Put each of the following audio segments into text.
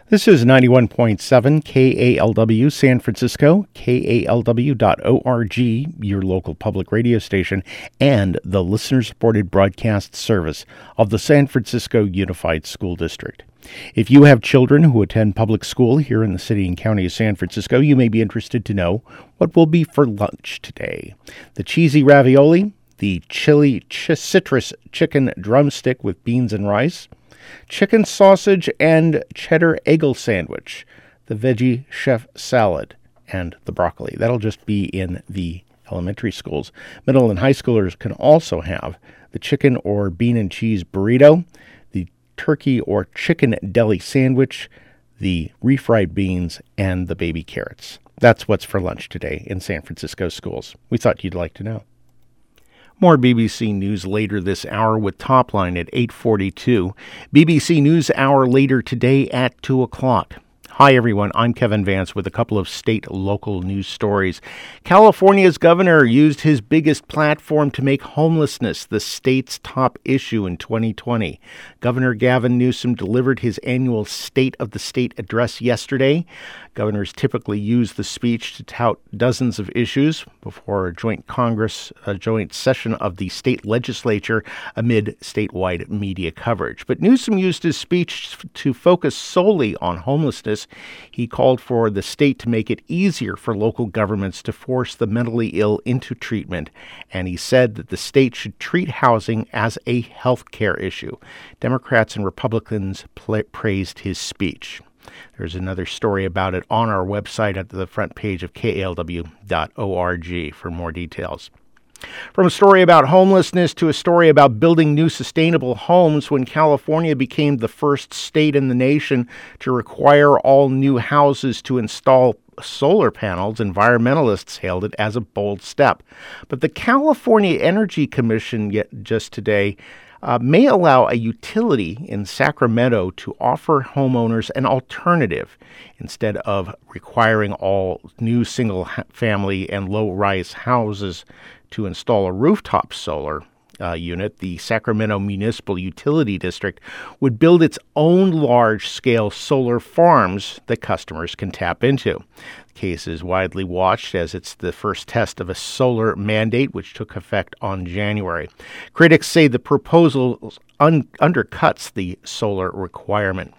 This is 91.7 KALW San Francisco, KALW.org, your local public radio station, and the listener-supported broadcast service of the San Francisco Unified School District. If you have children who attend public school here in the city and county of San Francisco, you may be interested to know what will be for lunch today. The cheesy ravioli, the chili citrus chicken drumstick with beans and rice, chicken sausage and cheddar eggle sandwich, the veggie chef salad, and the broccoli. That'll just be in the elementary schools. Middle and high schoolers can also have the chicken or bean and cheese burrito, the turkey or chicken deli sandwich, the refried beans, and the baby carrots. That's what's for lunch today in San Francisco schools. We thought you'd like to know. More BBC News later this hour with Topline at 8:42. BBC News Hour later today at 2 o'clock. Hi, everyone. I'm Kevin Vance with a couple of state local news stories. California's governor used his biggest platform to make homelessness the state's top issue in 2020. Governor Gavin Newsom delivered his annual State of the State address yesterday. Governors typically use the speech to tout dozens of issues before a joint session of the state legislature amid statewide media coverage. But Newsom used his speech to focus solely on homelessness. He called for the state to make it easier for local governments to force the mentally ill into treatment, and he said that the state should treat housing as a health care issue. Democrats and Republicans praised his speech. There's another story about it on our website at the front page of KALW.org for more details. From a story about homelessness to a story about building new sustainable homes, when California became the first state in the nation to require all new houses to install solar panels, environmentalists hailed it as a bold step. But the California Energy Commission just today may allow a utility in Sacramento to offer homeowners an alternative instead of requiring all new single-family and low-rise houses to install a rooftop solar unit. The Sacramento Municipal Utility District would build its own large-scale solar farms that customers can tap into. The case is widely watched as it's the first test of a solar mandate, which took effect on January. Critics say the proposal undercuts the solar requirement.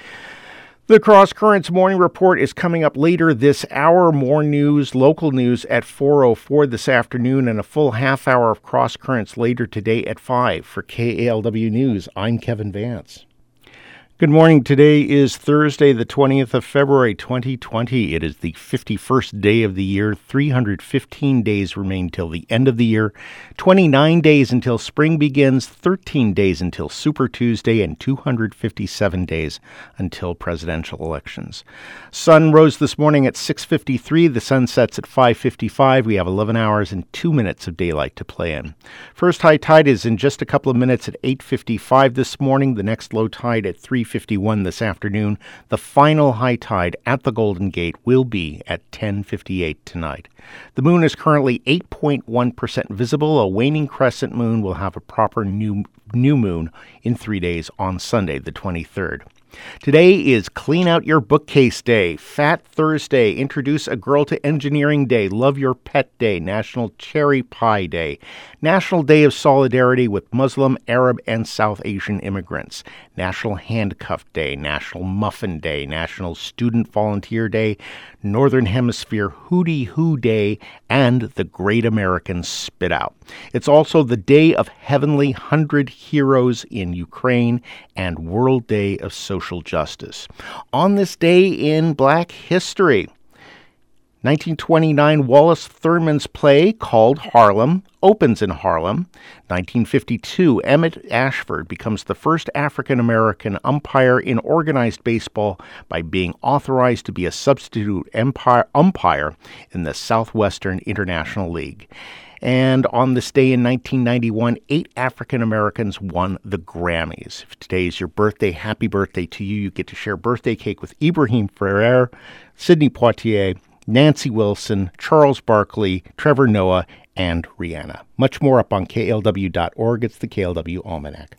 The Cross Currents Morning Report is coming up later this hour. More news, local news at 4:04 this afternoon, and a full half hour of Cross Currents later today at 5. For KALW News, I'm Kevin Vance. Good morning. Today is Thursday, the 20th of February, 2020. It is the 51st day of the year. 315 days remain till the end of the year. 29 days until spring begins. 13 days until Super Tuesday, and 257 days until presidential elections. Sun rose this morning at 6:53. The sun sets at 5:55. We have 11 hours and 2 minutes of daylight to play in. First high tide is in just a couple of minutes at 8:55 this morning. The next low tide at 3:51 this afternoon. The final high tide at the Golden Gate will be at 10:58 tonight. The moon is currently 8.1% visible. A waning crescent moon will have a proper new moon in 3 days on Sunday, the 23rd. Today is Clean Out Your Bookcase Day, Fat Thursday, Introduce a Girl to Engineering Day, Love Your Pet Day, National Cherry Pie Day, National Day of Solidarity with Muslim, Arab, and South Asian immigrants, National Handcuff Day, National Muffin Day, National Student Volunteer Day, Northern Hemisphere Hootie Hoo Day, and the Great American Spit Out. It's also the Day of Heavenly 100 Heroes in Ukraine and World Day of Social Justice. On this day in Black history, 1929, Wallace Thurman's play called Harlem opens in Harlem. 1952, Emmett Ashford becomes the first African-American umpire in organized baseball by being authorized to be a substitute umpire in the Southwestern International League. And on this day in 1991, 8 African Americans won the Grammys. If today is your birthday, happy birthday to you. You get to share birthday cake with Ibrahim Ferrer, Sidney Poitier, Nancy Wilson, Charles Barkley, Trevor Noah, and Rihanna. Much more up on KLW.org. It's the KLW Almanac.